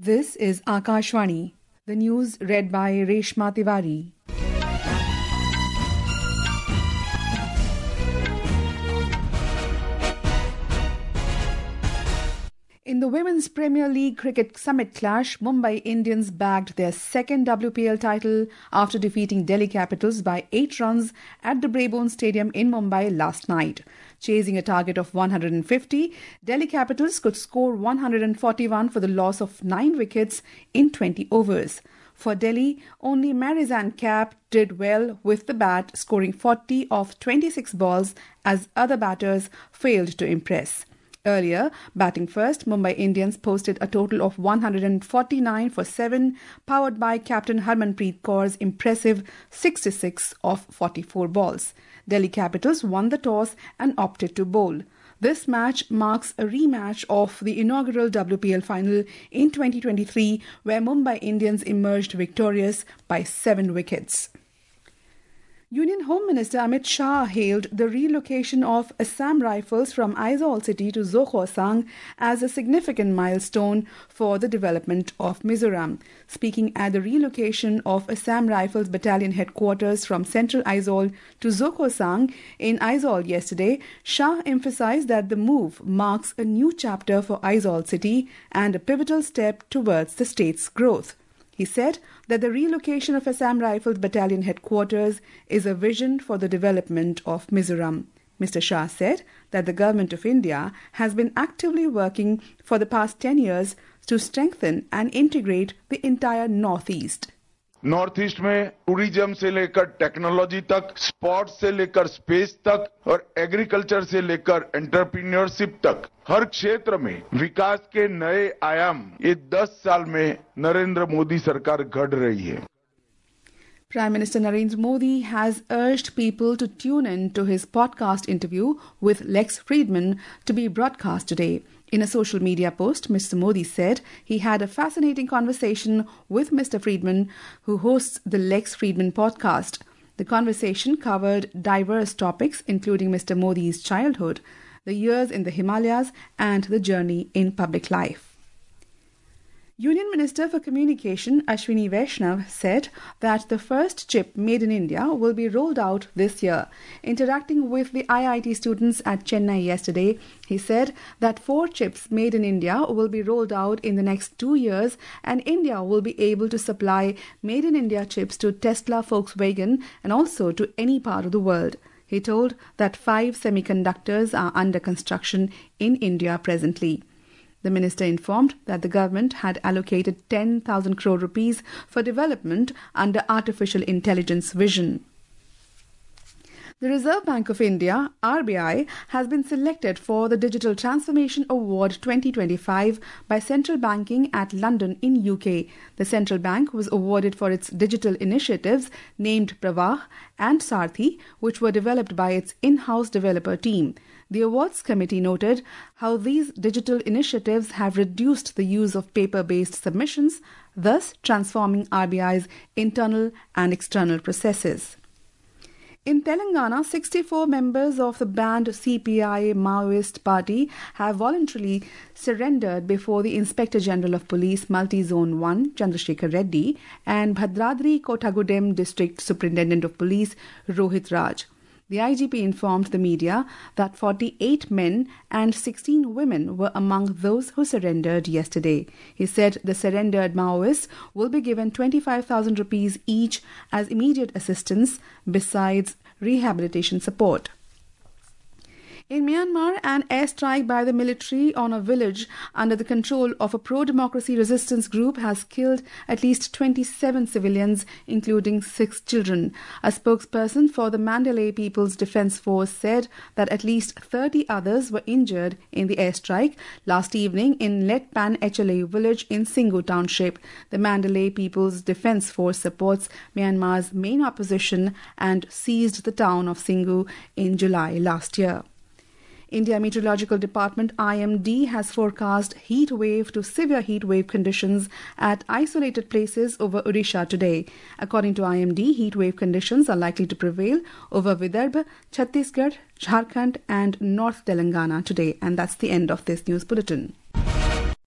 This is Akashvani. The news read by Reshma Tiwari. In the Women's Premier League Cricket Summit clash, Mumbai Indians bagged their second WPL title after defeating Delhi Capitals by 8 runs at the Brabourne Stadium in Mumbai last night. Chasing a target of 150, Delhi Capitals could score 141 for the loss of 9 wickets in 20 overs. For Delhi, only Marizanne Kapp did well with the bat, scoring 40 off 26 balls as other batters failed to impress. Earlier, batting first, Mumbai Indians posted a total of 149 for 7, powered by captain Harmanpreet Kaur's impressive 66 off 44 balls. Delhi Capitals won the toss and opted to bowl. This match marks a rematch of the inaugural WPL final in 2023, where Mumbai Indians emerged victorious by 7 wickets. Union Home Minister Amit Shah hailed the relocation of Assam Rifles from Aizawl city to Zokhawsang as a significant milestone for the development of Mizoram. Speaking at the relocation of Assam Rifles Battalion headquarters from central Aizawl to Zokhawsang in Aizawl yesterday, Shah emphasized that the move marks a new chapter for Aizawl city and a pivotal step towards the state's growth. He said that the relocation of Assam Rifles Battalion headquarters is a vision for the development of Mizoram. Mr. Shah said that the Government of India has been actively working for the past 10 years to strengthen and integrate the entire Northeast. North east में tourism से लेकर technology तक, sports से लेकर space तक और agriculture से लेकर एंटरप्रेन्योरशिप तक हर क्षेत्र में विकास के नए आयाम ये 10 साल में नरेंद्र मोदी सरकार गढ़ रही है. Prime Minister Narendra Modi has urged people to tune in to his podcast interview with Lex Fridman to be broadcast today. In a social media post, Mr. Modi said he had a fascinating conversation with Mr. Fridman, who hosts the Lex Fridman podcast. The conversation covered diverse topics, including Mr. Modi's childhood, the years in the Himalayas, and the journey in public life. Union Minister for Communication Ashwini Vaishnav said that the first chip made in India will be rolled out this year. Interacting with the IIT students at Chennai yesterday, he said that 4 chips made in India will be rolled out in the next 2 years, and India will be able to supply made in India chips to Tesla, Volkswagen and also to any part of the world. He told that 5 semiconductors are under construction in India presently. The minister informed that the government had allocated 10,000 crore rupees for development under artificial intelligence vision. The Reserve Bank of India, RBI, has been selected for the Digital Transformation Award 2025 by Central Banking at London in UK. The central bank was awarded for its digital initiatives named Pravah and Sarthi, which were developed by its in-house developer team. The awards committee noted how these digital initiatives have reduced the use of paper-based submissions, thus transforming RBI's internal and external processes. In Telangana, 64 members of the banned CPI Maoist party have voluntarily surrendered before the Inspector General of Police Multi-Zone 1, Chandrasekhar Reddy, and Bhadradri Kothagudem District Superintendent of Police, Rohit Raj. The IGP informed the media that 48 men and 16 women were among those who surrendered yesterday. He said the surrendered Maoists will be given 25,000 rupees each as immediate assistance, besides rehabilitation support. In Myanmar, an airstrike by the military on a village under the control of a pro-democracy resistance group has killed at least 27 civilians, including 6 children. A spokesperson for the Mandalay People's Defence Force said that at least 30 others were injured in the airstrike last evening in Letpan HLA village in Singhu Township. The Mandalay People's Defence Force supports Myanmar's main opposition and seized the town of Singhu in July last year. India Meteorological Department IMD has forecast heat wave to severe heat wave conditions at isolated places over Odisha today. According to IMD, heat wave conditions are likely to prevail over Vidarbha, Chhattisgarh, Jharkhand and North Telangana today. And that's the end of this news bulletin.